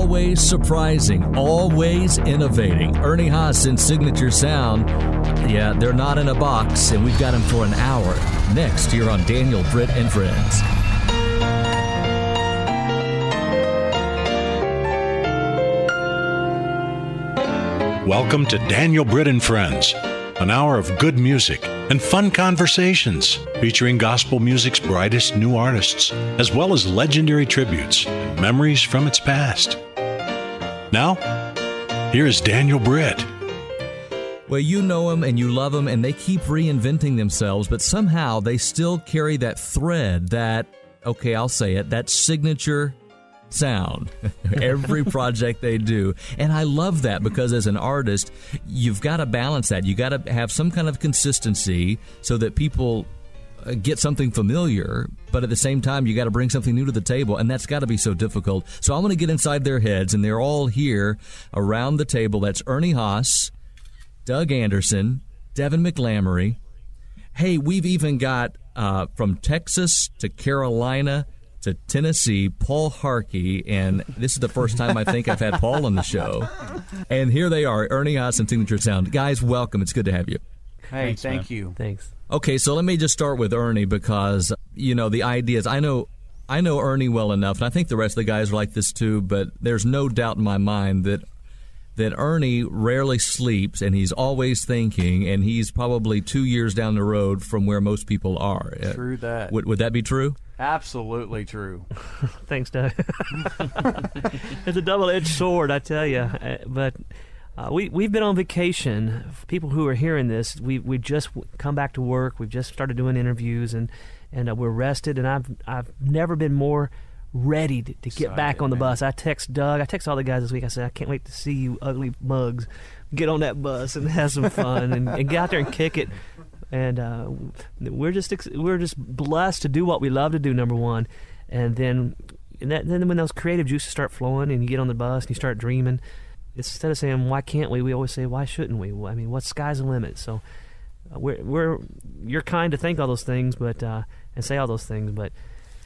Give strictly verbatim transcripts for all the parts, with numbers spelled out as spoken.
Always surprising, always innovating. Ernie Haas and Signature Sound. Yeah, they're not in a box, and we've got them for an hour. Next, here on Daniel, Britt, and Friends. Welcome to Daniel, Britt, and Friends, an hour of good music and fun conversations featuring gospel music's brightest new artists, as well as legendary tributes and memories from its past. Now, here is Daniel Britt. Well, you know them and you love them, and they keep reinventing themselves, but somehow they still carry that thread, that, okay, I'll say it, that signature sound. Every project they do. And I love that because as an artist, you've got to balance that. You got to have some kind of consistency so that people get something familiar, but at the same time, you got to bring something new to the table, and that's got to be so difficult. So I'm going to get inside their heads, and they're all here around the table. That's Ernie Haas, Doug Anderson, Devin McLamory. Hey, we've even got uh, from Texas to Carolina to Tennessee, Paul Harkey, and this is the first time I think I've had Paul on the show. And here they are, Ernie Haas and Signature Sound. Guys, welcome. It's good to have you. Hey, Thanks, thank man. you. Thanks. Okay, so let me just start with Ernie because, you know, the idea is I know I know Ernie well enough, and I think the rest of the guys are like this too, but there's no doubt in my mind that that Ernie rarely sleeps, and he's always thinking, and he's probably two years down the road from where most people are. True that. Would, would that be true? Absolutely true. Thanks, Doug. It's a double-edged sword, I tell you. Uh, but uh, we, we've been on vacation. For people who are hearing this, we we just come back to work. We've just started doing interviews, and, and uh, we're rested, and I've, I've never been more ready to, to get back on the bus. I text Doug. I text all the guys this week. I said, I can't wait to see you ugly mugs get on that bus and have some fun and, and get out there and kick it. And uh, we're just we're just blessed to do what we love to do, number one. And then and that, then when those creative juices start flowing and you get on the bus and you start dreaming, instead of saying, why can't we, we always say, why shouldn't we? I mean, what's sky's the limit? So uh, we're, we're you're kind to think all those things but uh, and say all those things, but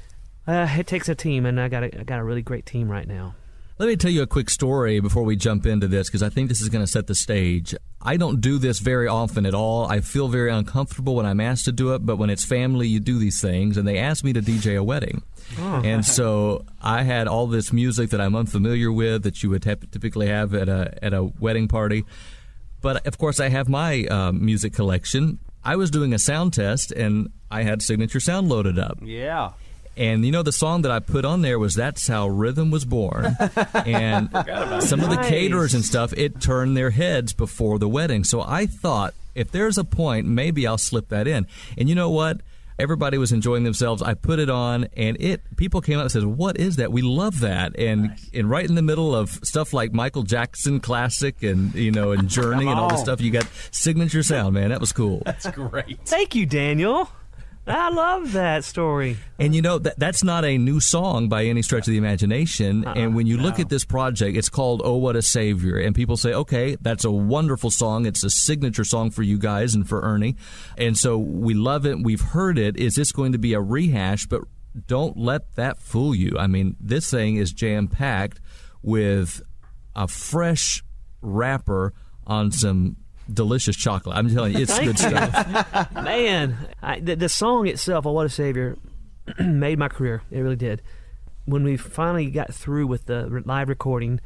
Uh, it takes a team, and I got a, I got a really great team right now. Let me tell you a quick story before we jump into this, because I think this is going to set the stage. I don't do this very often at all. I feel very uncomfortable when I'm asked to do it, but when it's family, you do these things, and they asked me to D J a wedding. Oh. And so I had all this music that I'm unfamiliar with that you would have, typically have at a at a wedding party. But, of course, I have my uh, music collection. I was doing a sound test, and I had Signature Sound loaded up. Yeah. And, you know, the song that I put on there was That's How Rhythm Was Born. And some of the caterers and stuff, it turned their heads before the wedding. So I thought, if there's a point, maybe I'll slip that in. And you know what? Everybody was enjoying themselves. I put it on, and it people came up and said, what is that? We love that. And nice. And right in the middle of stuff like Michael Jackson Classic and, you know, and Journey and all this stuff, you got Signature Sound, man. That was cool. That's great. Thank you, Daniel. I love that story. And, you know, that that's not a new song by any stretch of the imagination. Uh-uh, and when you look no. at this project, it's called Oh, What a Savior. And people say, okay, that's a wonderful song. It's a signature song for you guys and for Ernie. And so we love it. We've heard it. Is this going to be a rehash? But don't let that fool you. I mean, this thing is jam-packed with a fresh wrapper on some delicious chocolate. I'm telling you, it's good stuff. Man, I, the, the song itself, Oh, What a Savior, made my career. It really did. When we finally got through with the re- live recording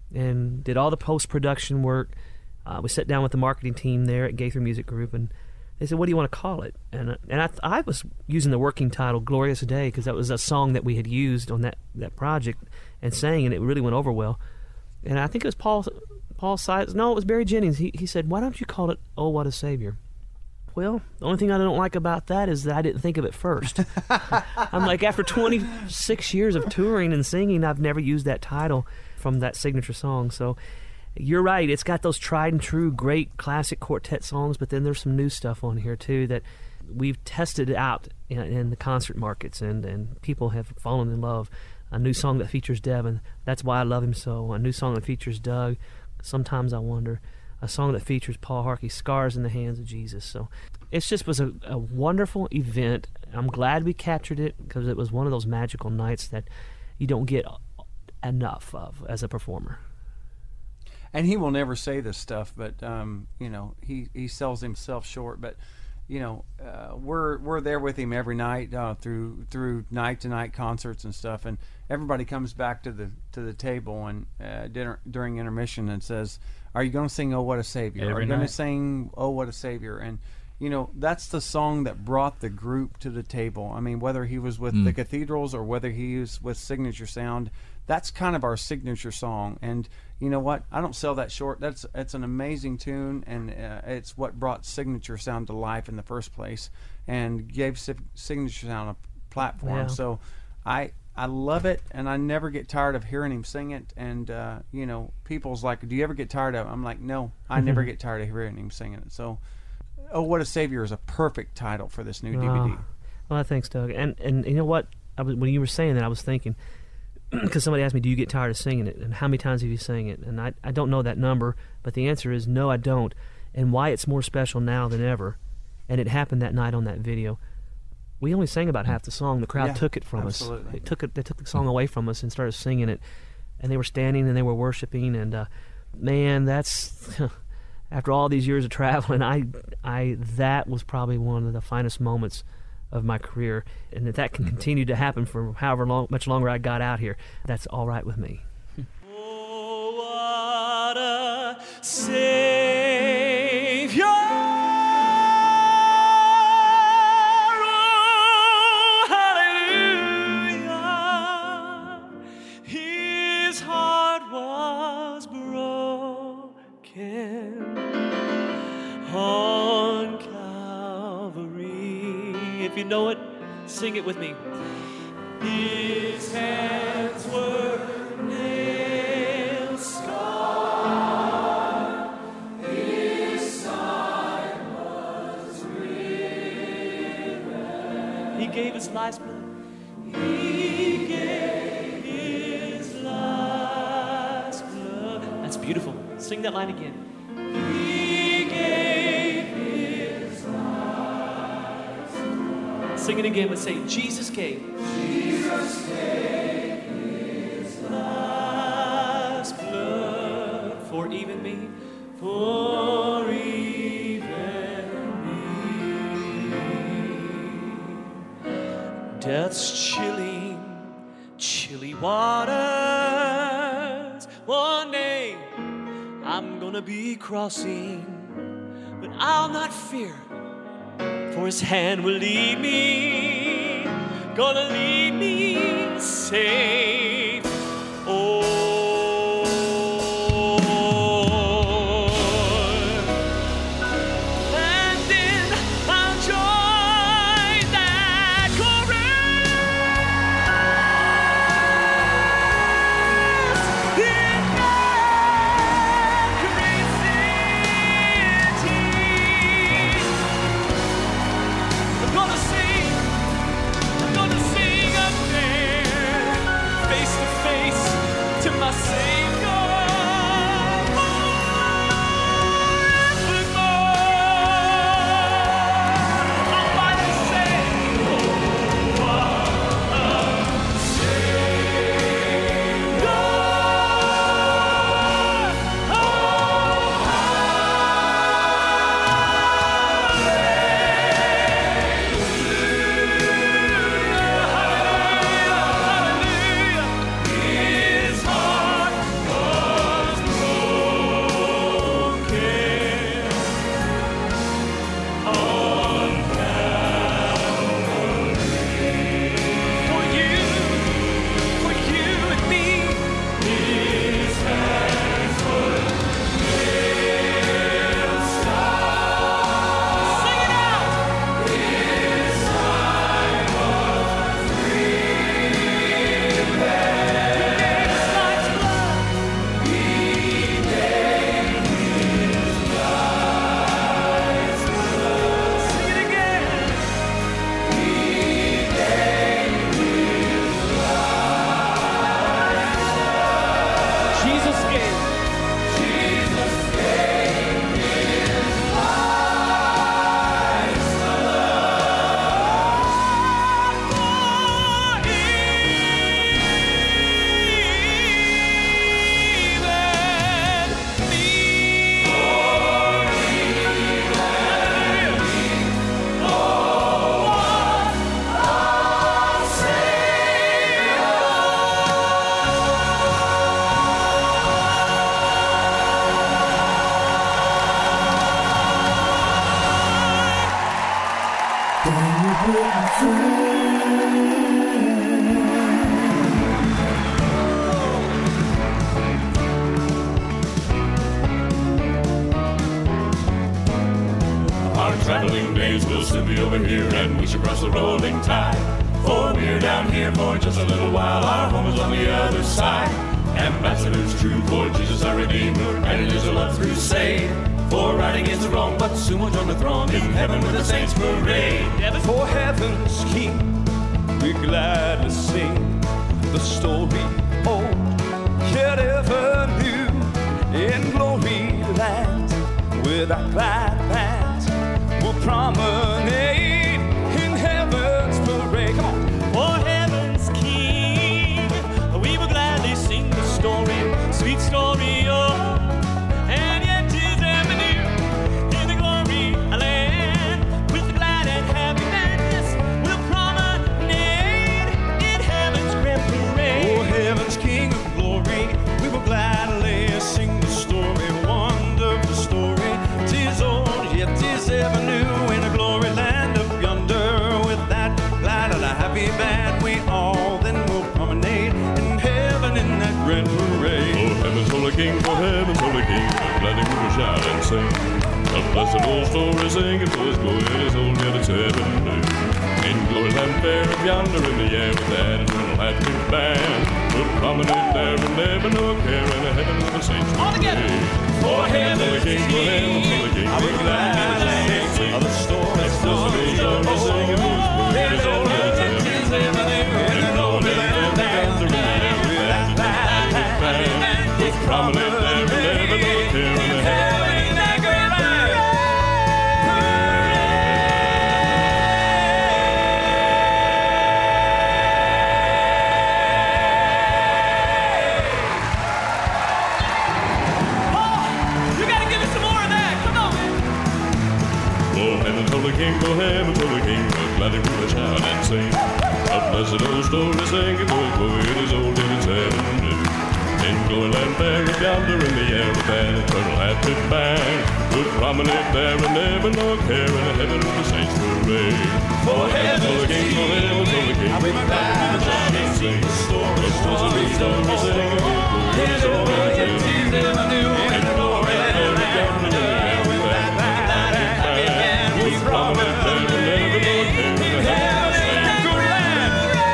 and did all the post-production work, uh, we sat down with the marketing team there at Gaither Music Group, and they said, what do you want to call it? And, and I, I was using the working title, Glorious Day, because that was a song that we had used on that, that project and sang, and it really went over well. And I think it was Paul... Paul Sides, no, it was Barry Jennings. He he said, why don't you call it Oh, What a Savior? Well, the only thing I don't like about that is that I didn't think of it first. I'm like, after twenty-six years of touring and singing, I've never used that title from that signature song. So you're right. It's got those tried and true great classic quartet songs, but then there's some new stuff on here, too, that we've tested out in, in the concert markets, and, and people have fallen in love. A new song that features Devin, That's Why I Love Him So. A new song that features Doug, Sometimes I Wonder. A song that features Paul Harkey, Scars in the Hands of Jesus. So it just was a, a wonderful event. I'm glad we captured it because it was one of those magical nights that you don't get enough of as a performer. And he will never say this stuff, but um, you know, he, he sells himself short. But you know, uh, we're we're there with him every night uh, through through night to night concerts and stuff. And everybody comes back to the to the table and uh, dinner during intermission and says, "Are you going to sing Oh What a Savior? Every Are you going to night. sing Oh What a Savior?" And you know, that's the song that brought the group to the table. I mean, whether he was with Mm. the Cathedrals or whether he was with Signature Sound, that's kind of our signature song. And you know what? I don't sell that short. That's it's an amazing tune, and uh, it's what brought Signature Sound to life in the first place, and gave Sig- Signature Sound a platform. Yeah. So, I I love it, and I never get tired of hearing him sing it. And uh, you know, people's like, "Do you ever get tired of it?" I'm like, "No, I never get tired of hearing him singing it." So, Oh What a Savior is a perfect title for this new D V D. Oh, well, thanks, Doug. And and you know what? I was, when you were saying that, I was thinking, because somebody asked me, "Do you get tired of singing it? And how many times have you sang it?" And I I don't know that number, but the answer is no, I don't. And why it's more special now than ever, and it happened that night on that video. We only sang about half the song. The crowd Yeah, took it from absolutely. us. They took it. They took the song away from us and started singing it. And they were standing and they were worshiping. And uh, man, that's after all these years of traveling, I I that was probably one of the finest moments of my career. And if that can continue to happen for however long, much longer I got out here, that's all right with me. Oh, what a Savior. Oh, hallelujah. His heart was broken on Calvary. If you know it, sing it with me. His hands were nail scarred. His side was riven. He gave his life's blood. He gave his life's blood. That's beautiful. Sing that line again. He gave his life's blood. Sing it again, but say, Jesus gave. Jesus gave his life's blood for even me, for even me. Death's chilling, chilly waters. One day I'm gonna be crossing, but I'll not fear, for his hand will lead me, gonna lead me safe. Oh, and then I'll join that chorus in that great city. I'm gonna sing, I'm gonna sing up there, face to face to my Savior. Forevermore. I'll finally say, oh, what a Savior. Oh, his heart Our traveling days will soon be over here, and we should cross the rolling tide. For we're down here for just a little while, our home is on the other side. Ambassadors true for Jesus our Redeemer, and it is a love crusade. For right against the wrong, but soon we'll join the throng in heaven with the saints parade. For heaven's King, we gladly sing the story old, yet ever new. In glory land, with our glad bands, we'll promenade in heaven's parade. Come on. For heaven's King, we will gladly sing the story, sweet story of, and yet 'tis ever new. In the glory land, with the glad and happy madness, we'll promenade in heaven's grand parade. For heaven's King of glory, we will gladly sing the story, wonderful story. 'Tis old, yet 'tis ever new. In the glory land up yonder, with that glad and a happy band, we all then will promenade in heaven in that grand parade. For heaven's holy King, for heaven's holy King, gladly we will shout and sing. A blessed old story singing for his glory, it is old yet it's ever new. In glory land fair up yonder in the air, with that eternal happy band, we'll promenade there and never no care, in the heaven of the saints all together. For heaven's King, for heaven's holy King, I will gladly sing the story, story, story, singing for his glory, it is old yet it's ever new. In glory land fair up yonder in the air, with that happy band, we'll promenade there and never no care, in the heaven. King, for heaven's holy King, gladly we will shout and sing. A blessed old story singing for his glory, it is old and it's ever new. In glory land fair up yonder in the air, with that eternal happy band, we'll promenade there and never no care, in the heaven of the saints parade. For heaven's holy King, for heaven's holy King, gladly we will shout and sing. A blessed old story singing for his glory, it is old and it's ever new. In glory land fair up yonder in the air, with that happy band, we'll promenade there and never no care, in the heaven of the saints parade.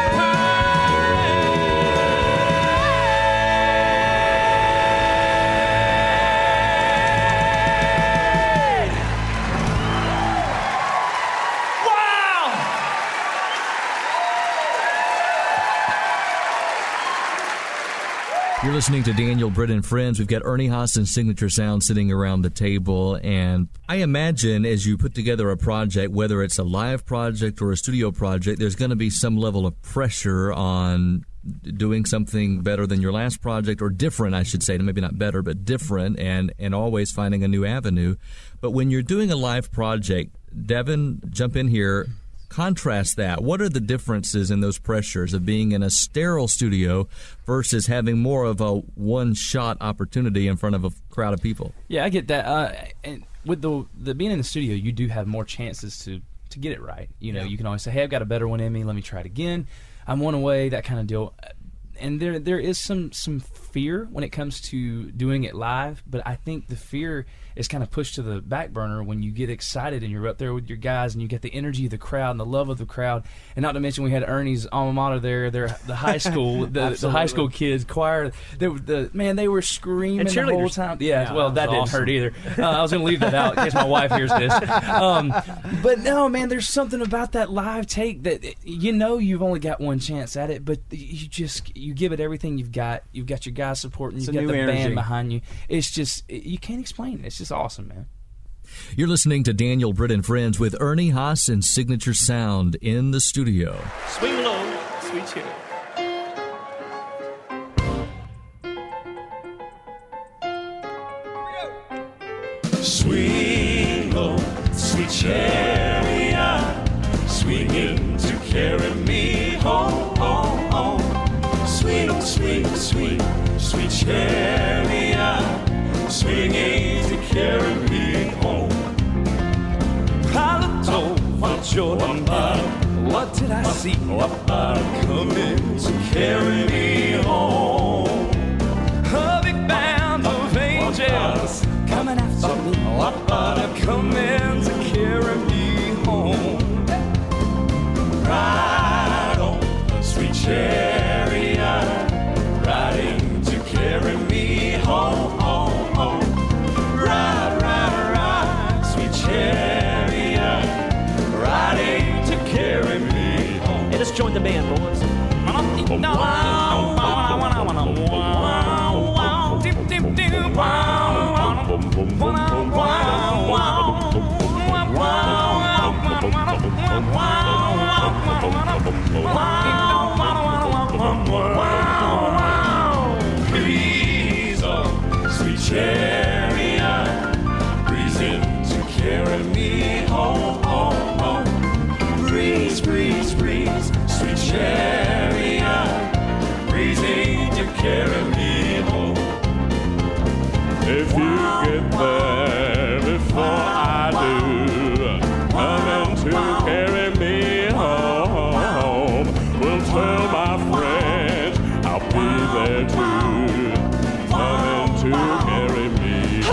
You're listening to Daniel Britt and Friends. We've got Ernie Haas's Signature Sound sitting around the table, and I imagine as you put together a project, whether it's a live project or a studio project, there's going to be some level of pressure on doing something better than your last project, or different, I should say, maybe not better, but different, and, and always finding a new avenue. But when you're doing a live project, Devin, jump in here. Contrast that. What are the differences in those pressures of being in a sterile studio versus having more of a one-shot opportunity in front of a crowd of people? Yeah, I get that. Uh, and with the the being in the studio, you do have more chances to, to get it right. You know, yeah. You can always say, hey, I've got a better one in me. Let me try it again. I'm one away, that kind of deal. And there there is some, some fear when it comes to doing it live, but I think the fear is kind of pushed to the back burner when you get excited and you're up there with your guys and you get the energy of the crowd and the love of the crowd. And not to mention we had Ernie's alma mater there, their the high school, the, the high school kids choir. They were, the man, they were screaming the whole time. Yeah, yeah well, that, that didn't awesome. hurt either. Uh, I was going to leave that out in case my wife hears this. Um, but no, man, there's something about that live take that you know you've only got one chance at it, but you just you give it everything you've got. You've got your guys supporting. You've got the energy. Band behind you. It's just you can't explain it. It's just awesome, man. You're listening to Daniel Britt and Friends with Ernie Haas and Signature Sound in the studio. Swing low, sweet cherry. Swing low, sweet chariot, swinging to carry me home, home, home. Swing, swing, swing, sweet chariot, swinging to carry me home. Pilot told my Jordan Bob, What did I see? What about coming to carry me home? A big band of angels coming after me. What about coming to carry me home? Ride on, sweet chariot, riding to carry me home, home, home. Ride, ride, ride, sweet chariot, riding to carry me home. Hey, let's join the band, boys. Breeze on, sweet chariot, breezing to carry me home, home, home. Breeze, breeze, breeze, sweet chariot, breezing to carry me home. If you get there before I do, coming to carry me home, we'll tell my friends I'll be there too, coming to carry me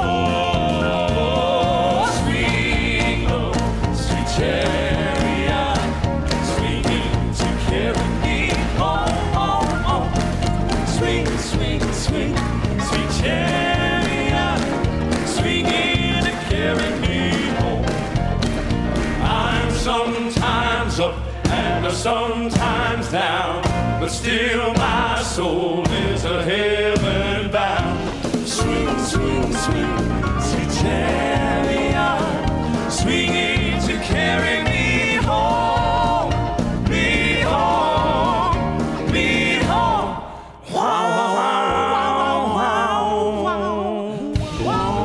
home. Swing low, sweet chariot, swinging to carry me home, home, home. Swing, swing, swing, sweet chariot, swinging to carry me home. I'm sometimes up and sometimes down, but still my soul is a heaven bound. Swing, swing, swing, sweet chariot, swinging to carry me home, me home, me home. Wow, wow, wow, wow, wow,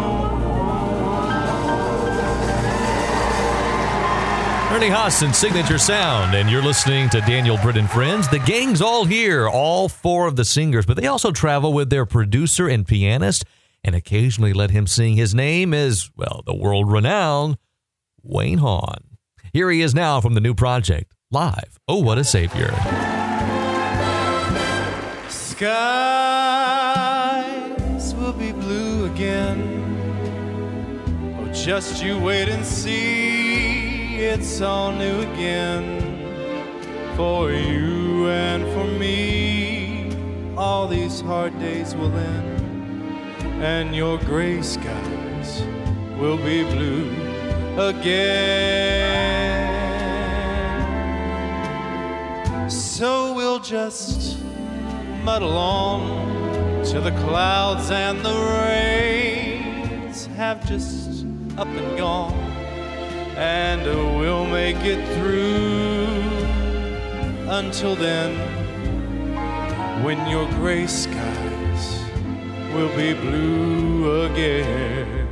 Ernie Haas and Signature Sound, and you're listening to Daniel Britt and Friends. The gang's all here, all four of the singers, but they also travel with their producer and pianist, and occasionally let him sing. His name is, well, the world-renowned Wayne Hawn. Here he is now from the new project, live. Oh, what a savior. Skies will be blue again. Oh, just you wait and see, it's all new again. For you and for me, all these hard days will end, and your gray skies will be blue again. So we'll just muddle on till the clouds and the rains have just up and gone, and we'll make it through. Until then, when your gray skies will be blue again.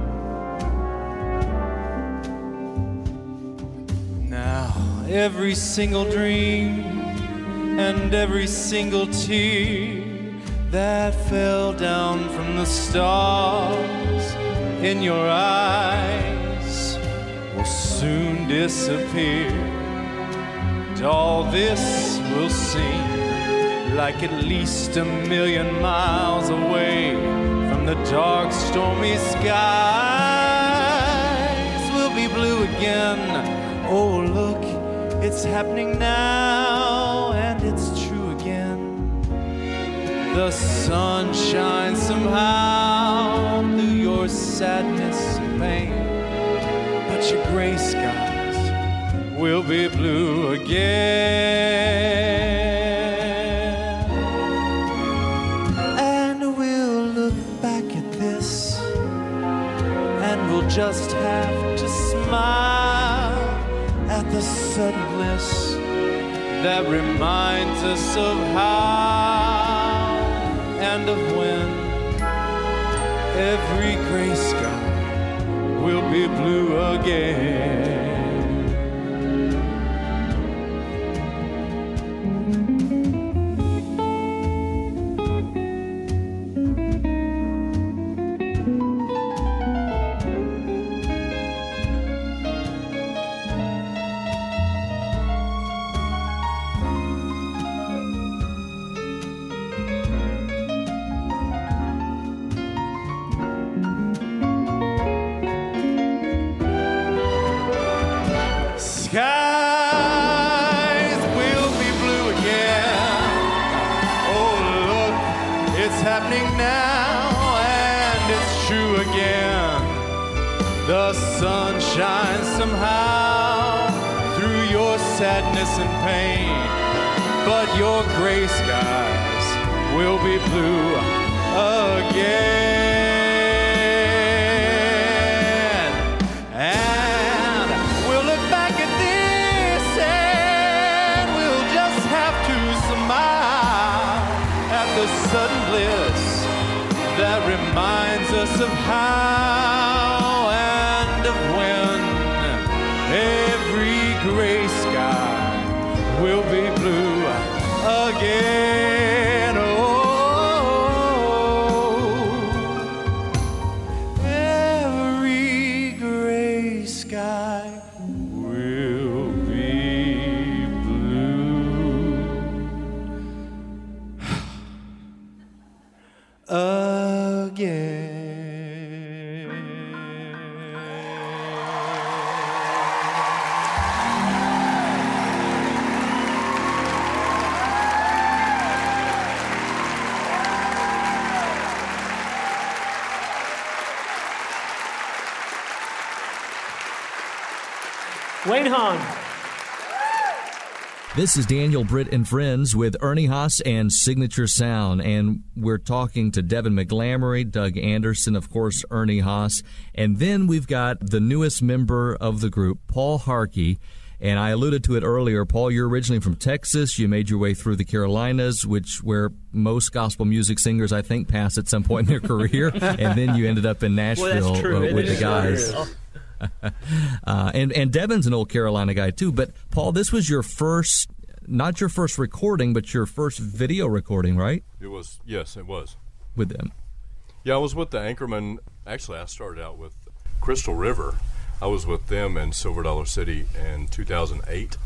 Now every single dream and every single tear that fell down from the stars in your eyes will soon disappear. And all this will seem like at least a million miles away from the dark, stormy skies. Will be blue again. Oh, look, it's happening now, and it's true again. The sun shines somehow through your sadness and pain, but your gray skies will be blue again. And we'll look back at this, and we'll just have to smile at the suddenness that reminds us of how and of when every gray sky will be blue again. now, and it's true again. The sun shines somehow through your sadness and pain, but your gray skies will be blue again. And we'll look back at this and we'll just have to smile at the sudden bliss that reminds us of how and of when every gray sky will be blue again. Oh, every gray sky will be blue again. Wayne Hahn. This is Daniel Britt and Friends with Ernie Haas and Signature Sound, and we're talking to Devin McGlamory, Doug Anderson, of course, Ernie Haas, and then we've got the newest member of the group, Paul Harkey. And I alluded to it earlier. Paul, you're originally from Texas. You made your way through the Carolinas, which where most gospel music singers, I think, pass at some point in their career. And then you ended up in Nashville well, true, uh, with the guys. uh, and, and Devin's an old Carolina guy, too. But, Paul, this was your first, not your first recording, but your first video recording, right? It was, yes, it was. With them. Yeah, I was with the Anchorman. Actually, I started out with Crystal River. I was with them in Silver Dollar City in two thousand eight.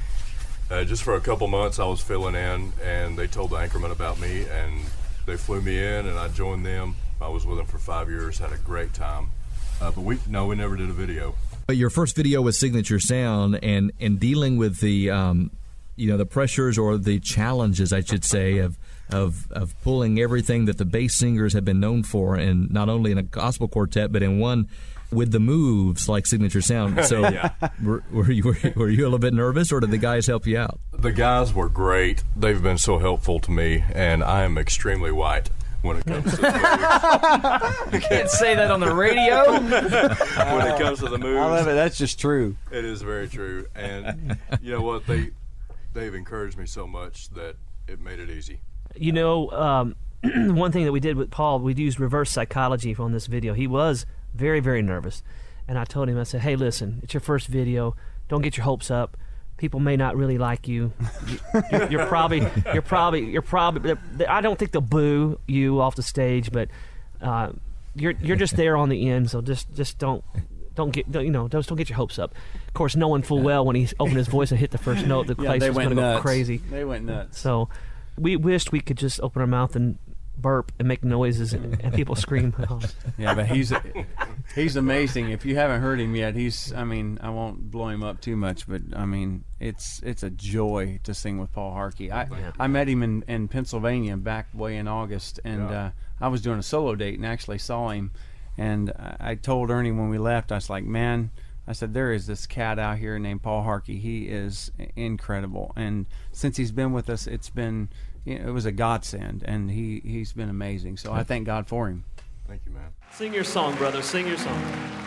Uh, just for a couple months, I was filling in, and they told the Anchorman about me, and they flew me in, and I joined them. I was with them for five years, had a great time. Uh, but we, no, we never did a video. But your first video was Signature Sound, and, and dealing with the, um, you know, the pressures or the challenges, I should say, of of of pulling everything that the bass singers have been known for, and not only in a gospel quartet, but in one with the moves like Signature Sound. So Yeah. were, were, you, were, were you a little bit nervous, or did the guys help you out? The guys were great. They've been so helpful to me, and I am extremely white when it comes to the moves. You can't say that on the radio. when it comes to the moves. I love it. That's just true. It is very true. And you know what? They, they've encouraged me so much that it made it easy. You know, um, one thing that we did with Paul, we used reverse psychology on this video. He was very, very nervous. And I told him, I said, hey, listen, it's your first video. Don't get your hopes up. People may not really like you. You're, you're probably, you're probably, you're probably, I don't think they'll boo you off the stage, but uh, you're you're just there on the end, so just just don't, don't get, don't, you know, just don't get your hopes up. Of course, knowing full well when he opened his voice and hit the first note, the Yeah, place they was went going to go nuts. crazy. They went nuts. So we wished we could just open our mouth and burp and make noises and, and people scream. Yeah, but he's he's amazing. If you haven't heard him yet, he's I mean, I won't blow him up too much, but I mean, it's it's a joy to sing with Paul Harkey. I Yeah. I met him in, in Pennsylvania back way in August, and Yeah. uh, I was doing a solo date and actually saw him, and I, I told Ernie when we left, I was like, man, I said, there is this cat out here named Paul Harkey. He is incredible, and since he's been with us, it's been you know, it was a godsend, and he he's been amazing. So I thank God for him. Thank you, man. Sing your song, brother. Sing your song.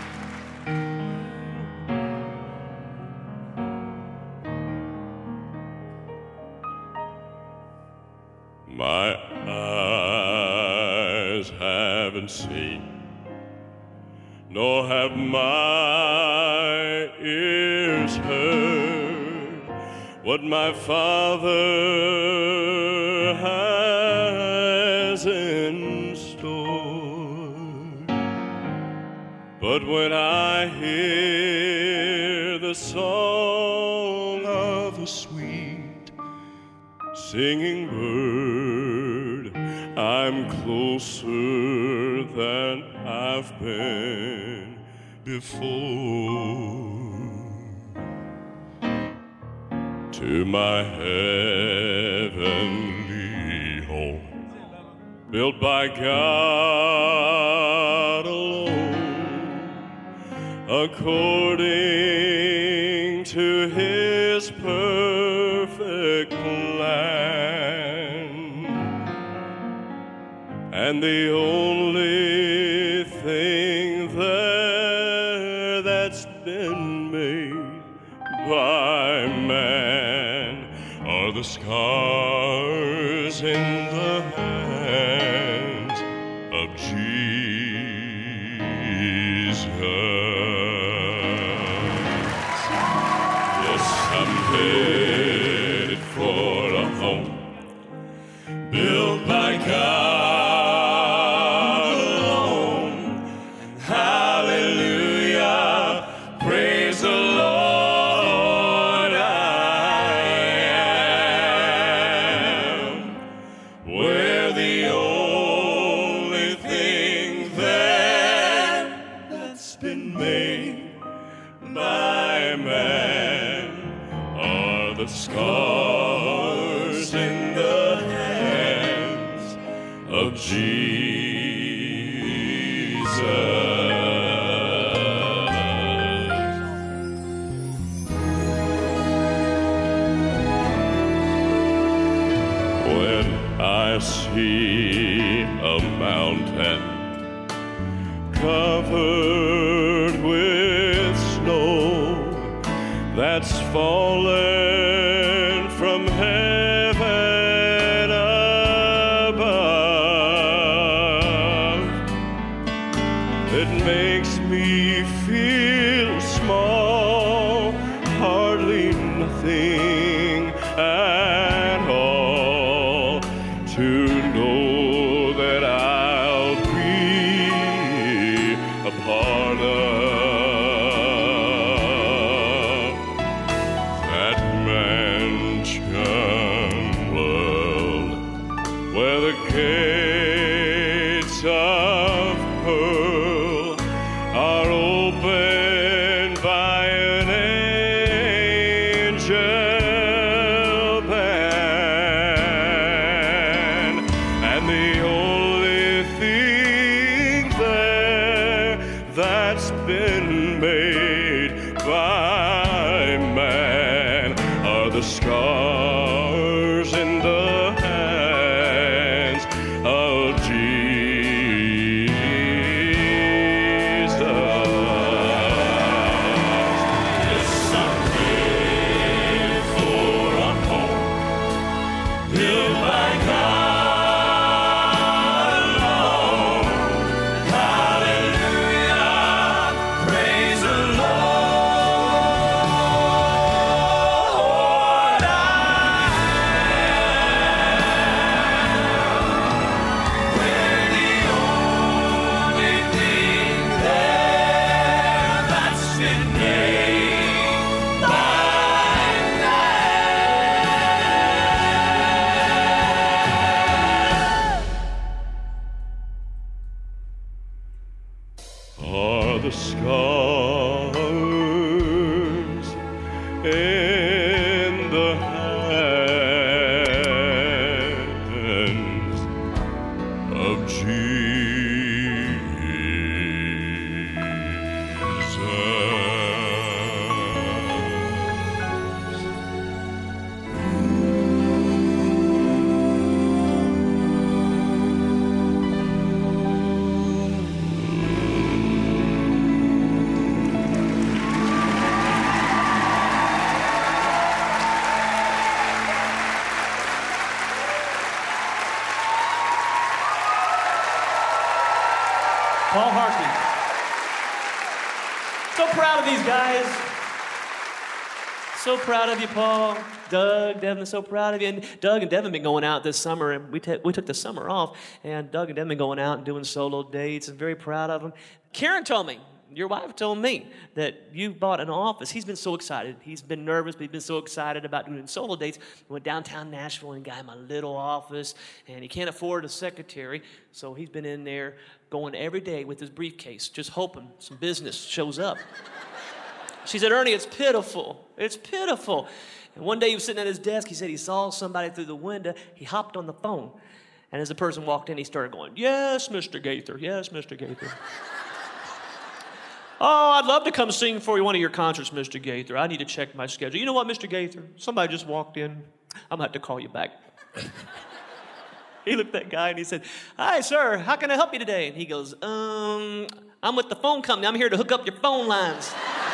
My eyes haven't seen, nor have my ears heard what my Father has in store. But when I hear the song of a sweet singing bird, I'm closer than I've been before to my heavenly home. built by God alone, according to His perfect plan. And the only thing there that's been made by man are the scars in the hands of Jesus. Yes, I'm headed for a home built by God alone. Hallelujah, praise the Lord, I am where the only thing there that's been made by man are the scars in the hands of Jesus. When I see a mountain covered with snow that's fallen from heaven above, it makes me feel small, hardly nothing at all, to know that I'll be a part of that mansion world where the gates of pearl are opened by an angel band, and the only thing there that's been made by man are the scars in the hands of Jesus. Yes, I'm headed for a home built by God alone. Hallelujah, praise the Lord, I am where the only thing there that's been made by are the scars in the hands of Jesus. Paul Harkey. So proud of these guys. So proud of you, Paul. Doug, Devin, so proud of you. And Doug and Devin been going out this summer, and we, t- we took the summer off, and Doug and Devin been going out and doing solo dates, and very proud of them. Karen told me, your wife told me, that you bought an office. He's been so excited. He's been nervous, but he's been so excited about doing solo dates. He went downtown Nashville and got him a little office, and he can't afford a secretary, so he's been in there going every day with his briefcase, just hoping some business shows up. She said, Ernie, it's pitiful. It's pitiful. And one day he was sitting at his desk. He said he saw somebody through the window. He hopped on the phone. And as the person walked in, he started going, yes, Mister Gaither, yes, Mister Gaither. Oh, I'd love to come sing for you one of your concerts, Mister Gaither. I need to check my schedule. You know what, Mister Gaither? Somebody just walked in. I'm going to have to call you back. He looked at that guy and he said, hi, sir, how can I help you today? And he goes, um, I'm with the phone company. I'm here to hook up your phone lines.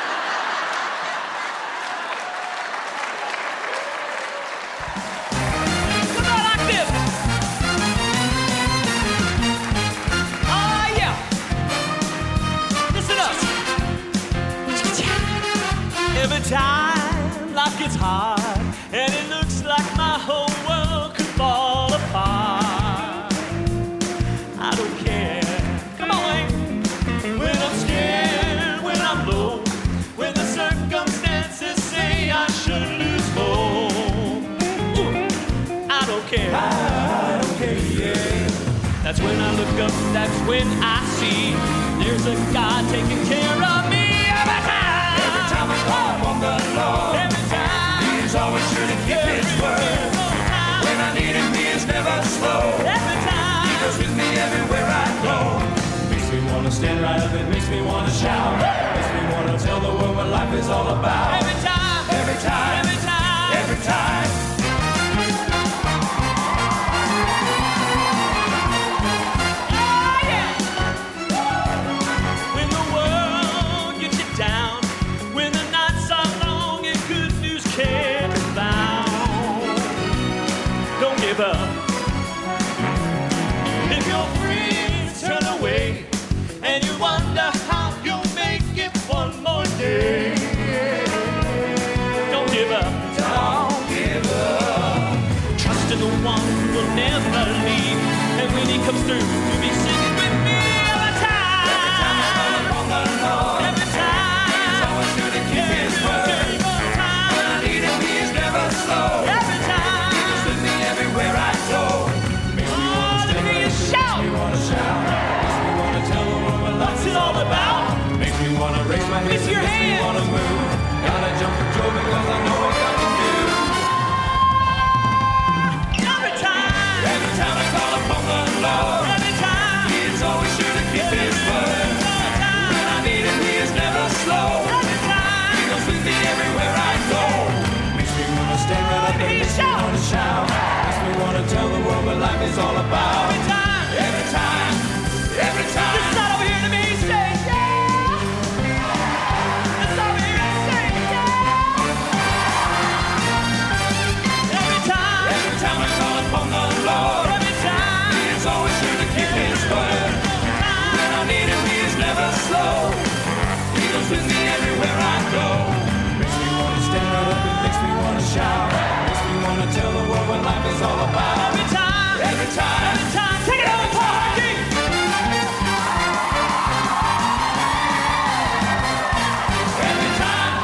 Come on, like this. Oh, yeah. Listen up. Every time life gets hard and it looks like my whole world could fall apart, I don't care. Come on, Wayne. When I'm scared, when I'm low, when the circumstances say I should lose hope, ooh, I don't care. I don't care, yeah. That's when I look up, that's when I see there's a God taking care of me every time. Every time I call on the Lord, every time He's always sure to keep His word. When I need Him, He is never slow. Every time He goes with me everywhere I go. Makes me wanna stand right up, it makes me wanna shout. Makes me wanna tell the world what life is all about. Every time, every time, every time, every time. Oh yeah. When the world gets you down, when the nights are long and good news can't be found, don't give up. If your friends turn away and you wonder how you'll make it one more day, don't give up. Don't give up. Trust in the one who will never leave, and when He comes through, you'll be singing with me every time. Every time I call upon the Lord, every time He's always sure to keep His word. When I need Him, He is never slow. Every time He goes with me everywhere I go. Makes me wanna stand right up, shout. Makes me wanna shout. Makes me wanna tell the world what life's all about. Makes me wanna raise my hands, and makes me wanna move. Gotta jump for joy because I know what God can do. Every time, every time I call upon the Lord, every time He is always sure to keep His word. When I need Him, He is never slow. Every time He goes with me everywhere I go. Makes me wanna stand right up and makes me wanna shout. Makes me wanna tell the world what life is all about. Every time, every time, every time. This side over here to me, say yeah. This over here, say yeah. Every time, every time I call upon the Lord, every time He is always sure to keep His word. When I need Him, He is never slow. He goes with me everywhere I go. Makes me wanna stand right up, it makes me wanna shout. Makes me wanna tell the world what life is all about. Every time, every time, every time. Take it over, Paul Harkey. Every time.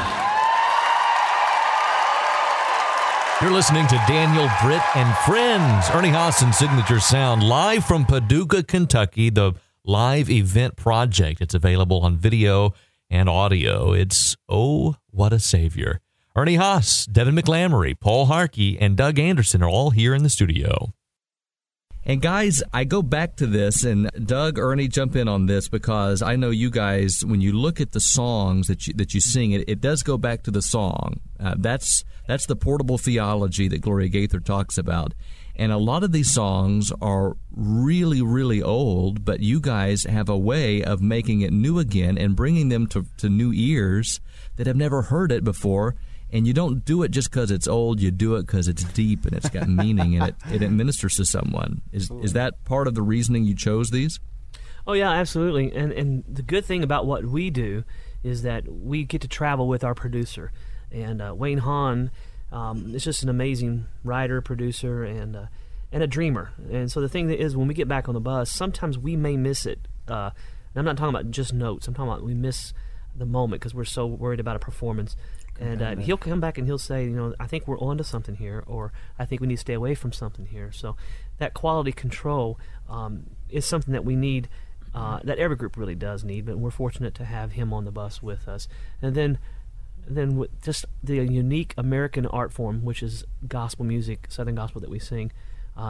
You're listening to Daniel, Britt, and Friends. Ernie Haas Signature Sound, live from Paducah, Kentucky, the live event project. It's available on video and audio. It's Oh, What a Savior. Ernie Haas, Devin McLamory, Paul Harkey, and Doug Anderson are all here in the studio. And guys, I go back to this, and Doug, Ernie, jump in on this, because I know you guys, when you look at the songs that you that you sing, it, it does go back to the song. Uh, that's that's the portable theology that Gloria Gaither talks about. And a lot of these songs are really, really old, but you guys have a way of making it new again and bringing them to, to new ears that have never heard it before. And you don't do it just because it's old. You do it because it's deep and it's got meaning and it, it administers to someone. Is is that part of the reasoning you chose these? Oh, yeah, absolutely. And and the good thing about what we do is that we get to travel with our producer. And uh, Wayne Hahn um, is just an amazing writer, producer, and uh, and a dreamer. And so the thing that is, when we get back on the bus, sometimes we may miss it. Uh, and I'm not talking about just notes. I'm talking about we miss the moment because we're so worried about a performance. And uh, he'll come back and he'll say, you know, I think we're onto something here, or I think we need to stay away from something here. So that quality control um, is something that we need, uh, that every group really does need, but we're fortunate to have him on the bus with us. And then then with just the unique American art form, which is gospel music, Southern gospel that we sing, uh,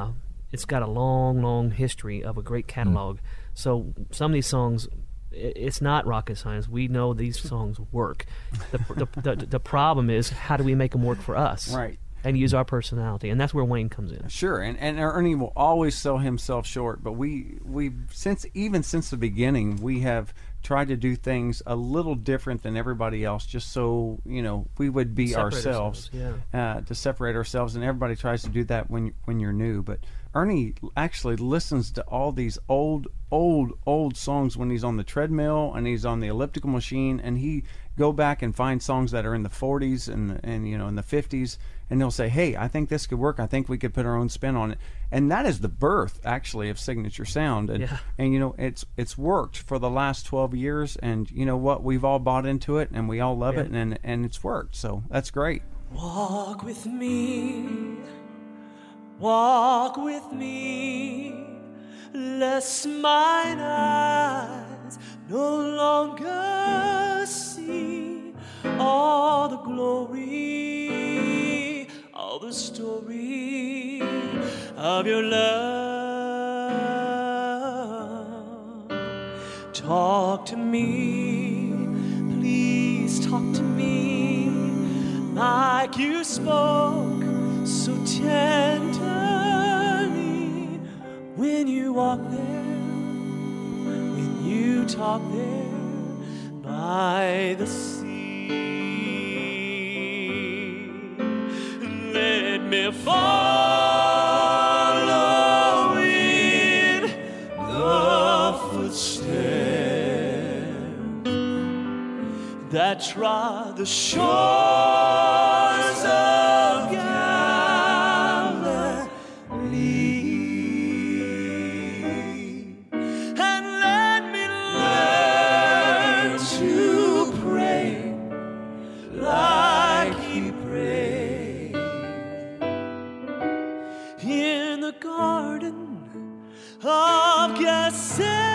it's got a long, long history of a great catalog. Mm. So some of these songs, it's not rocket science. We know these songs work. The, the, the, the problem is, how do we make them work for us? Right. And use our personality, and that's where Wayne comes in. Sure, and and Ernie will always sell himself short, but we we since even since the beginning we have tried to do things a little different than everybody else, just so you know we would be Separate ourselves, ourselves yeah. uh, to separate ourselves. And everybody tries to do that when when you're new, but Ernie actually listens to all these old, old, old songs when he's on the treadmill and he's on the elliptical machine, and he go back and find songs that are in the forties and and you know in the fifties. And they'll say, hey, I think this could work. I think we could put our own spin on it. And that is the birth, actually, of Signature Sound. And, yeah. and you know, it's it's worked for the last twelve years. And you know what? We've all bought into it, and we all love yeah. it, and, and it's worked. So that's great. Walk with me, walk with me, lest mine eyes no longer see all the glory, all the story of your love. Talk to me, please talk to me, like you spoke so tenderly when you walk there, when you talk there by the sea. Let me follow in the footsteps that trod the shores of Galilee, and let me learn to pray like he prayed in the garden of Gethsemane.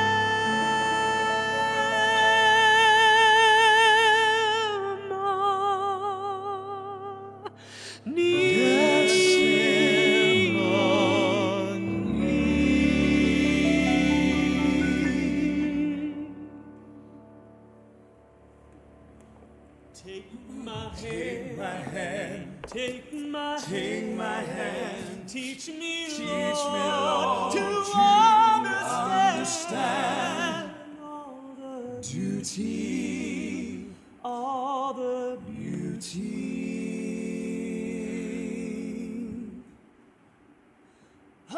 Take my hand, take my hand, take my take hand, my hand. Teach me, teach Lord, me, Lord, to, to understand, understand all the duty, all the beauty of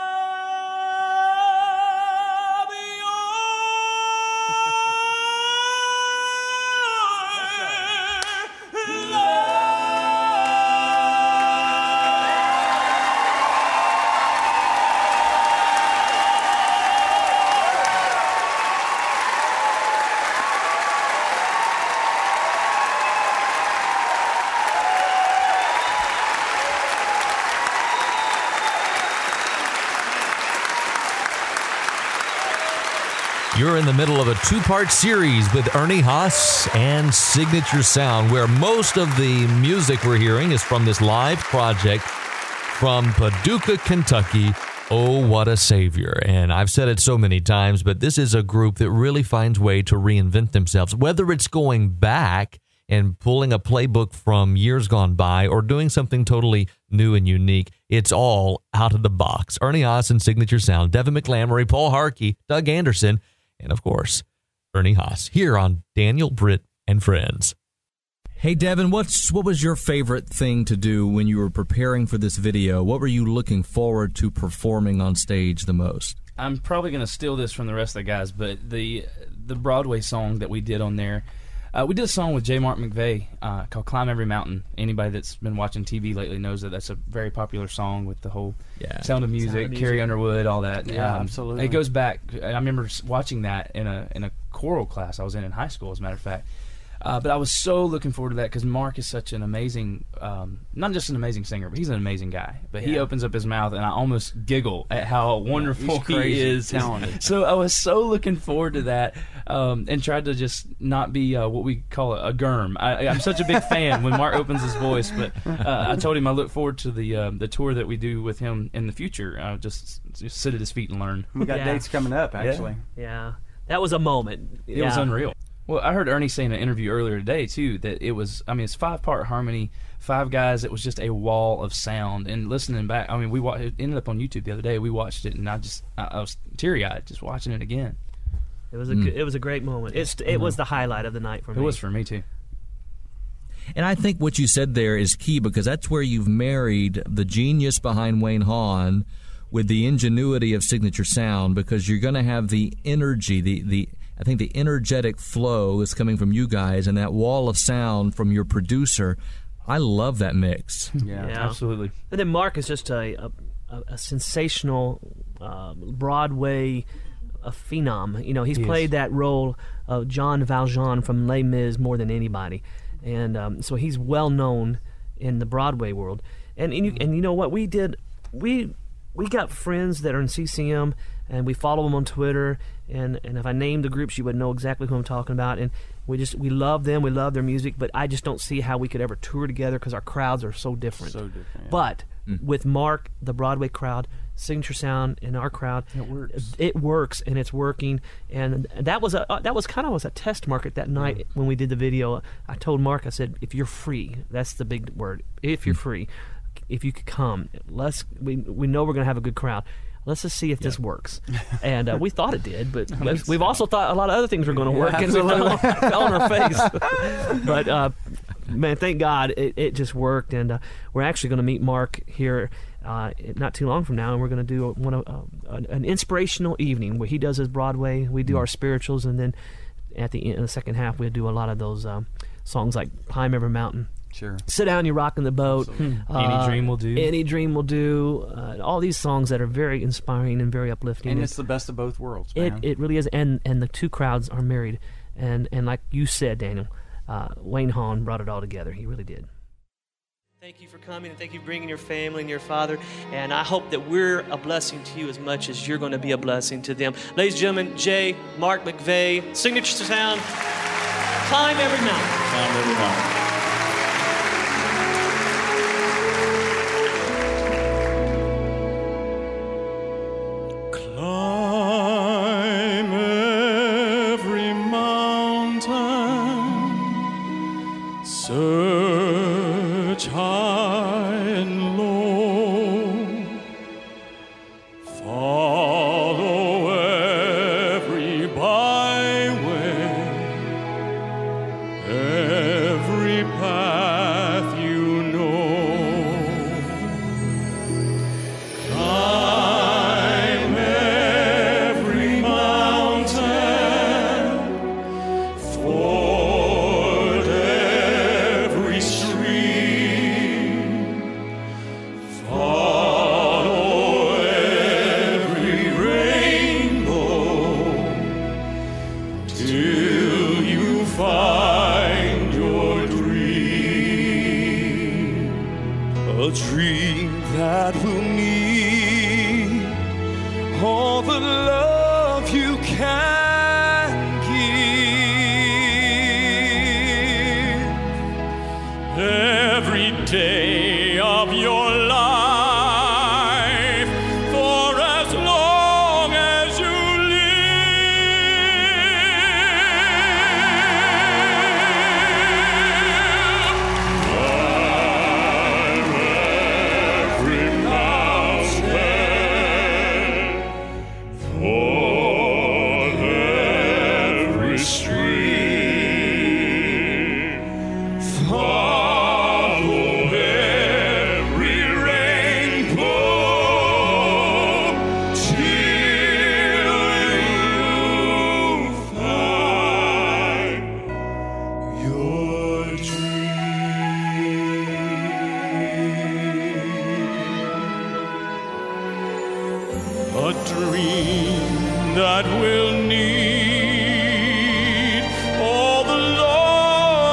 You're in the middle of a two-part series with Ernie Haas and Signature Sound, where most of the music we're hearing is from this live project from Paducah, Kentucky. Oh, what a savior. And I've said it so many times, but this is a group that really finds a way to reinvent themselves, whether it's going back and pulling a playbook from years gone by or doing something totally new and unique. It's all out of the box. Ernie Haas and Signature Sound, Devin McLamory, Paul Harkey, Doug Anderson, and, of course, Ernie Haas, here on Daniel Britt and Friends. Hey, Devin, what's what was your favorite thing to do when you were preparing for this video? What were you looking forward to performing on stage the most? I'm probably going to steal this from the rest of the guys, but the the Broadway song that we did on there, uh, we did a song with J. Mark McVeigh uh, called Climb Every Mountain. Anybody that's been watching T V lately knows that that's a very popular song with the whole yeah. Sound of Music, Sound of Music. Carrie Underwood, all that. Yeah, um, absolutely. It goes back. I remember watching that in a in a choral class I was in in high school, as a matter of fact. Uh, but I was so looking forward to that because Mark is such an amazing, um, not just an amazing singer, but he's an amazing guy. But he Yeah. opens up his mouth, and I almost giggle at how wonderful he's crazy he is. talented. So I was so looking forward to that, um, and tried to just not be uh, what we call a, a germ. I, I'm such a big fan when Mark opens his voice, but uh, I told him I look forward to the uh, the tour that we do with him in the future. I'll just, just sit at his feet and learn. We got Yeah. dates coming up, actually. Yeah, that was a moment. It yeah. was unreal. Well, I heard Ernie say in an interview earlier today, too, that it was, I mean, it's five-part harmony, five guys. It was just a wall of sound. And listening back, I mean, we wa- it ended up on YouTube the other day. We watched it, and I just, I, I was teary-eyed just watching it again. It was a good- it was a great moment. It's it was the highlight of the night for It me. was for me, too. And I think what you said there is key because that's where you've married the genius behind Wayne Hawn with the ingenuity of Signature Sound, because you're going to have the energy, the, the I think the energetic flow is coming from you guys, and that wall of sound from your producer. I love that mix. Yeah. Yeah. Absolutely. And then Mark is just a a, a, a sensational uh, Broadway a phenom. You know, he's He played is. that role of John Valjean from Les Mis more than anybody, and um, so he's well known in the Broadway world. And and you, and you know what we did, we we got friends that are in C C M, and we follow them on Twitter. And and if I named the groups, you would know exactly who I'm talking about. And we just we love them, we love their music, but I just don't see how we could ever tour together because our crowds are so different. So different, yeah. But with Mark, the Broadway crowd, Signature Sound, and our crowd, It works. It works, and it's working. And that was a uh, that was kind of was a test market that night when we did the video. I told Mark, I said, if you're free, that's the big word. If you're free, if you could come, let's. We we know we're gonna have a good crowd. Let's just see if this works. And uh, we thought it did, but we've also thought a lot of other things were going to work, and we fell, fell on our face. But, uh, man, thank God it, it just worked. And uh, we're actually going to meet Mark here uh, not too long from now, and we're going to do one of, uh, an, an inspirational evening where he does his Broadway, we do our spirituals, and then at the end, in the second half, we'll do a lot of those um, songs like Pine River Mountain. Sure. Sit Down, You're Rocking the Boat. Uh, Any Dream Will Do. Any Dream Will Do. Uh, all these songs that are very inspiring and very uplifting. And it's the best of both worlds, it, man. it really is. And and the two crowds are married. And, and like you said, Daniel, uh, Wayne Hawn brought it all together. He really did. Thank you for coming, and thank you for bringing your family and your father. And I hope that we're a blessing to you as much as you're going to be a blessing to them. Ladies and gentlemen, Jay, Mark McVeigh, Signature Sound, Climb Every Mountain. Climb Every Mountain. Climb every mountain, search high and low, follow every byway, every path you know. Climb every mountain, ford every stream, follow every rainbow, till you find your dream, a dream that will need all the love you can give. Every day of your life, for as long as you live. Every mountain, for every stream, follow every rainbow, till you find your dream. A dream that will need all the love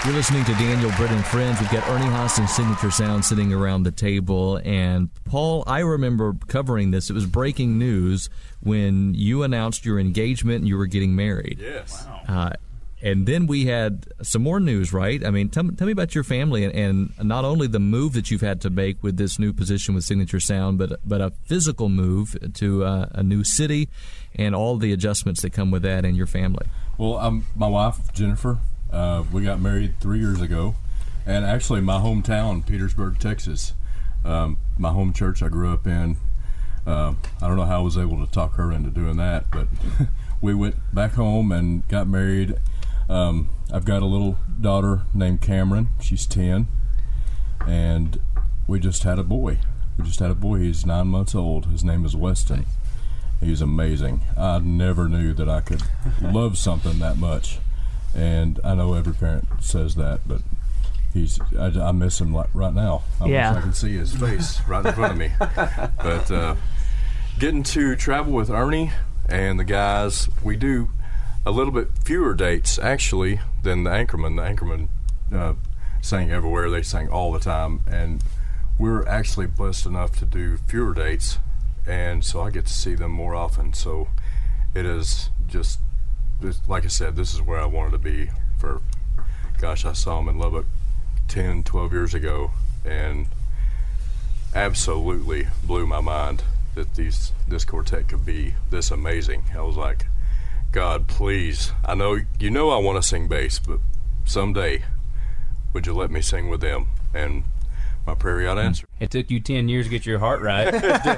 You're listening to Daniel Britt and Friends. We've got Ernie Haas and Signature Sound sitting around the table. And Paul, I remember covering this. It was breaking news when you announced your engagement and you were getting married. Yes. Wow. Uh, and then we had some more news, right? I mean, tell, tell me about your family and, and not only the move that you've had to make with this new position with Signature Sound, but but a physical move to uh, a new city and all the adjustments that come with that and your family. Well, I'm my wife, Jennifer. Uh, we got married three years ago, and actually my hometown, Petersburg, Texas, um, my home church I grew up in. Uh, I don't know how I was able to talk her into doing that, but we went back home and got married. Um, I've got a little daughter named Cameron. She's ten, and we just had a boy. We just had a boy. He's nine months old. His name is Weston. He's amazing. I never knew that I could love something that much. And I know every parent says that, but he's I, I miss him like right now. I yeah. wish I can see his face right in front of me. But uh, getting to travel with Ernie and the guys, we do a little bit fewer dates, actually, than the Anchorman. The Anchorman uh, sang everywhere. They sang all the time. And we're actually blessed enough to do fewer dates, and so I get to see them more often. So it is just... This, like I said, this is where I wanted to be for, gosh, I saw him in Lubbock ten, twelve years ago, and absolutely blew my mind that these this quartet could be this amazing. I was like, God, please, I know, you know I want to sing bass, but someday, would you let me sing with them? And my prayer got answered. It took you ten years to get your heart right.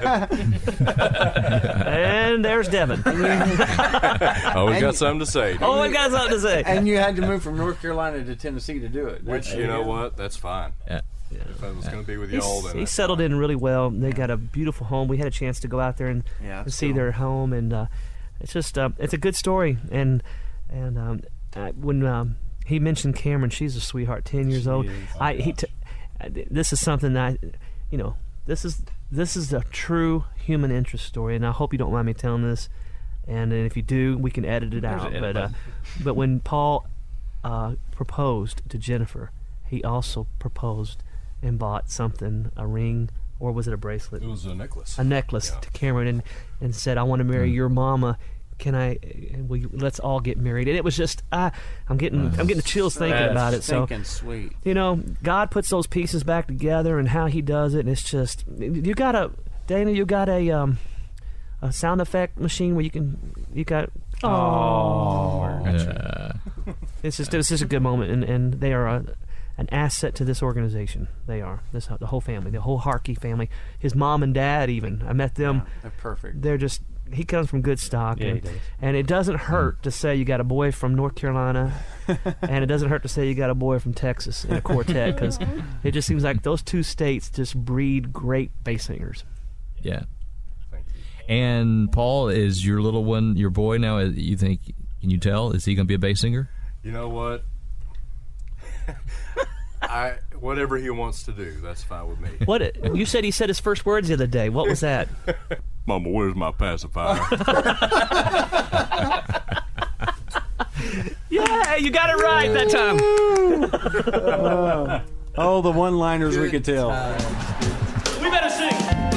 And there's Devin. Always got something to say. Always got something to say. And you had to move from North Carolina to Tennessee to do it. Which, you know what, that's fine. Yeah. If I was going to be with He's, y'all, then he that's settled fine. in really well. They got a beautiful home. We had a chance to go out there and, Yeah, and see cool. their home, and uh, it's just uh, it's a good story. And and um, I, when um, he mentioned Cameron, she's a sweetheart, ten years old. I he t- this is something that I, you know, this is this is a true human interest story, and I hope you don't mind me telling this. And if you do, we can edit it There's out. an edit But uh, but when Paul uh, proposed to Jennifer, he also proposed and bought something, a ring, or was it a bracelet? It was a necklace. A necklace Yeah. to Cameron, and, and said, "I want to marry your mama. Can I? Will you, let's all get married." And it was just, uh, I'm getting, I'm getting the chills thinking That's about it. So, stinking sweet. you know, God puts those pieces back together, and how He does it. And it's just, you got a, Dana, you got a, um, a sound effect machine where you can, you got. Oh, Yeah. it's just, it's just a good moment, and, and they are a, an asset to this organization. They are this the whole family, the whole Harkey family. His mom and dad, even I met them. Yeah, they're perfect. They're just, he comes from good stock, Yeah, and, he does. and it doesn't hurt to say you got a boy from North Carolina, and it doesn't hurt to say you got a boy from Texas in a quartet, because it just seems like those two states just breed great bass singers. Yeah. And Paul, is your little one, your boy now, you think, can you tell, is he going to be a bass singer? You know what? I whatever he wants to do, that's fine with me. What you said? He said his first words the other day. What was that? Mama, where's my pacifier? Yeah, you got it right that time. uh, oh, the one-liners we could tell. We better sing.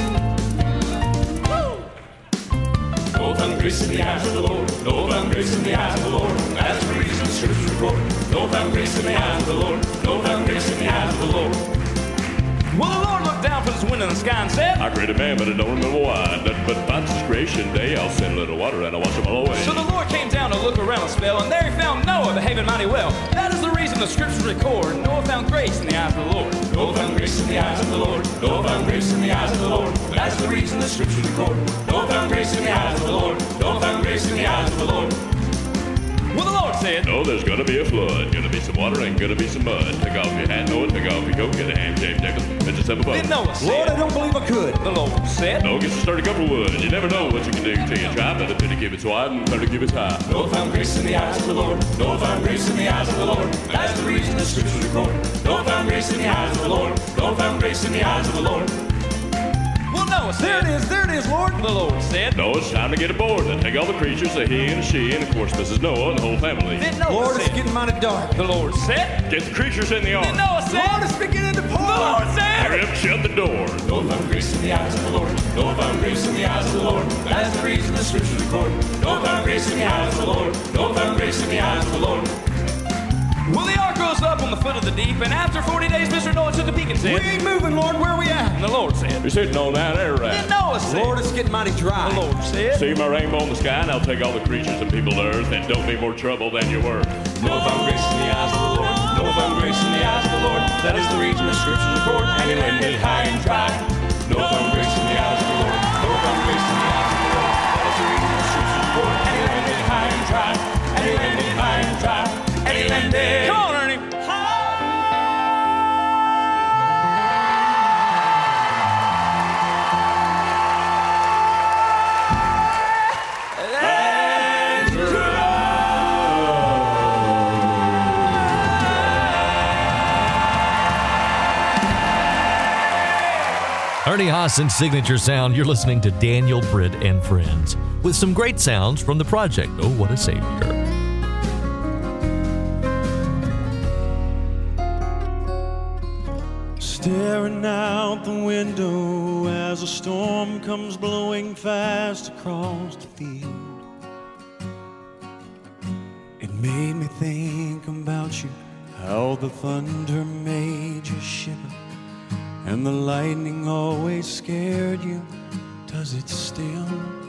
No found grace in the eyes of the Lord. No found grace in the eyes of the Lord. That's the reason the scriptures record. No found grace in the eyes of the Lord. No found grace in the eyes of the Lord. Well, the Lord looked down from his window in the sky and said, I created man, but I don't remember why. Nothing but God's creation day. I'll send a little water and I'll wash them all away. So the Lord came down to look around a spell, and there he found Noah behaving mighty well. That is the reason the scriptures record. Noah found grace in the eyes of the Lord. Noah found grace in the eyes of the Lord. Noah found grace in the eyes of the Lord. That's the reason the scriptures record. Noah found grace in the eyes of the Lord. Noah found grace in the eyes of the Lord. Well, the Lord said, No, there's gonna be a flood. Gonna be some water and gonna be some mud. Take off your hat, Noah. Take off your coat. Get a ham shaved necklace. And just have a then boat. Noah said, Lord, I don't believe I could. The Lord said, No, get you started couple of wood. You never know what you can do till you try. Better to give it wide and better give it high. Noah found grace in the eyes of the Lord. Noah found grace in the eyes of the Lord. That's the reason the scriptures record. Noah found grace in the eyes of the Lord. Noah found grace in the eyes of the Lord. Well, Noah said. There it is, there it is, Lord. The Lord said. Noah, it's time to get aboard and take all the creatures, a he and a she, and of course Missus Noah and the whole family. Then Noah Lord, said. it's getting mighty dark. The Lord said. Get the creatures in the ark. Then Noah said. Lord, it's beginning to pour. The Lord said. Hurry up, shut the door. Noah found grace in the eyes of the Lord. Noah found grace in the eyes of the Lord. That's the reason the scriptures record. Noah found grace in the eyes of the Lord. Noah found grace in the eyes of the Lord. Well, the ark rose up on the foot of the deep, and after forty days, Mister Noah took a peek and said. We ain't moving, Lord. Where we at? And the Lord said. You're sitting on that air Then raft. Noah said. Lord, it's getting mighty dry. The Lord said. See my rainbow in the sky, and I'll take all the creatures and people to earth, and don't be more trouble than you were. Noah found grace in the eyes of the Lord. Noah found grace in the eyes of the Lord. That is the reason the scriptures record. And he landed high and dry. Noah found grace in the eyes of the Lord. Noah found grace in the eyes of the Lord. That is the reason the scriptures record. And he landed high and dry. And he landed high and dry. And he landed. Come on, Ernie. Ernie Haason's signature sound. You're listening to Daniel Britt and Friends with some great sounds from the project. Oh, what a savior. Staring out the window as a storm comes blowing fast across the field. It made me think about you, how the thunder made you shiver, and the lightning always scared you. Does it still?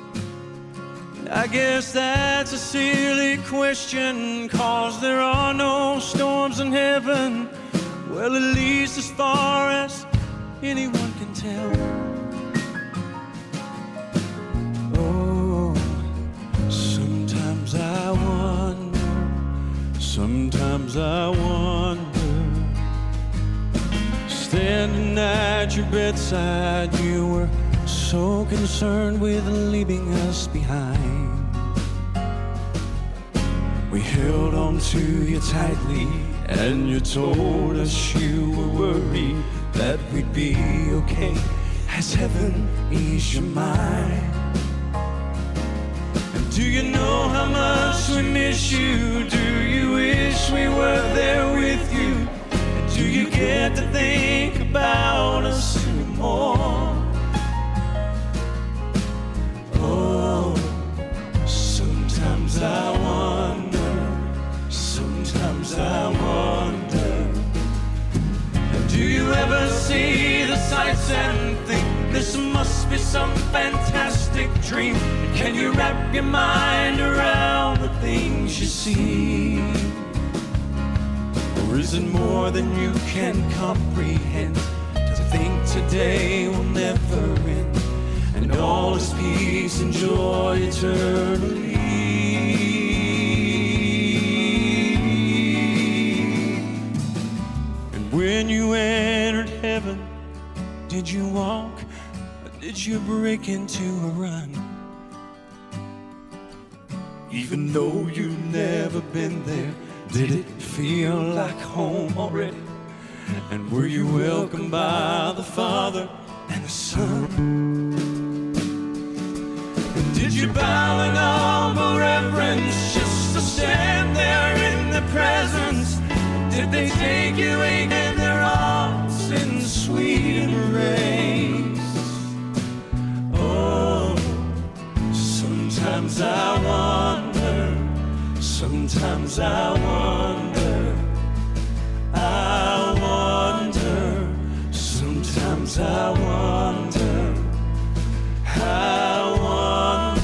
I guess that's a silly question, 'cause there are no storms in heaven. Well, at least as far as anyone can tell. Oh, sometimes I wonder, sometimes I wonder. Standing at your bedside, you were so concerned with leaving us behind. We held on to you tightly, and you told us you were worried that we'd be okay. Has heaven eased your mind? And do you know how much we miss you? Do you wish we were there with you? And do you get to think about us anymore? Oh, sometimes I wonder, sometimes I wonder. And do you ever see the sights and think this must be some fantastic dream? And can you wrap your mind around the things you see? Or is it more than you can comprehend, to think today will never end, and all is peace and joy eternally? When you entered heaven, did you walk or did you break into a run? Even though you've never been there, did it feel like home already? And were you welcomed by the Father and the Son? And did you bow in humble reverence just to stand there in the presence? Did they take you in their arms in sweet embrace? Oh, sometimes I wonder, sometimes I wonder, I wonder, sometimes I wonder, I wonder.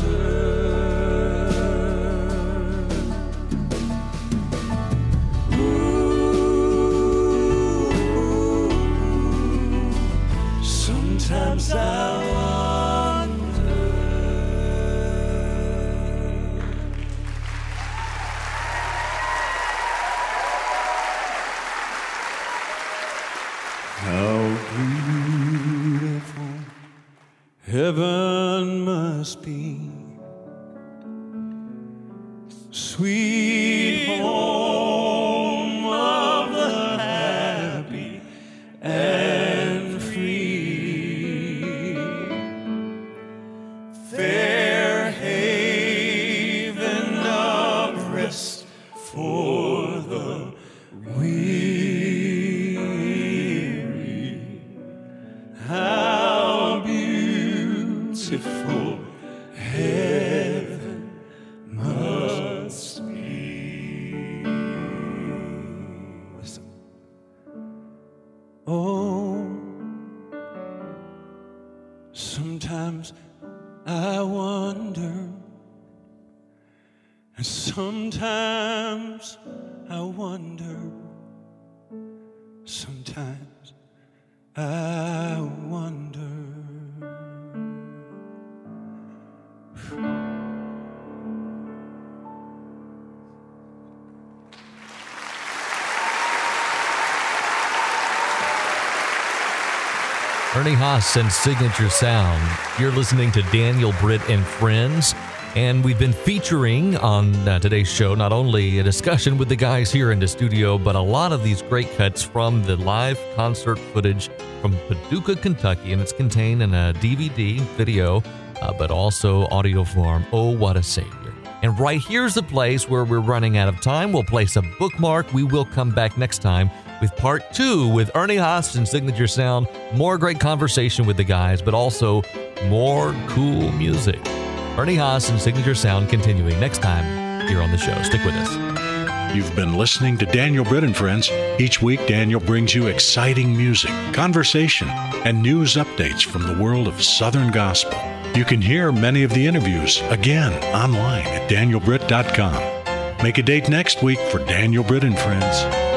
Sometimes I wonder. How beautiful heaven must be, sweet home of the happy and free. rest for the weary. How beautiful heaven must be. Listen. Oh, sometimes I wonder, and sometimes I wonder, sometimes I wonder. Ernie Haas and Signature Sound. You're listening to Daniel Britt and Friends, and we've been featuring on uh, today's show not only a discussion with the guys here in the studio, but a lot of these great cuts from the live concert footage from Paducah, Kentucky, and it's contained in a D V D video, uh, but also audio form. Oh, what a savior. And right here's the place where we're running out of time. We'll place a bookmark. We will come back next time with part two with Ernie Haas and Signature Sound. More great conversation with the guys, but also more cool music. Ernie Haas and Signature Sound continuing next time here on the show. Stick with us. You've been listening to Daniel Britt and Friends. Each week, Daniel brings you exciting music, conversation, and news updates from the world of Southern gospel. You can hear many of the interviews again online at daniel britt dot com. Make a date next week for Daniel Britt and Friends.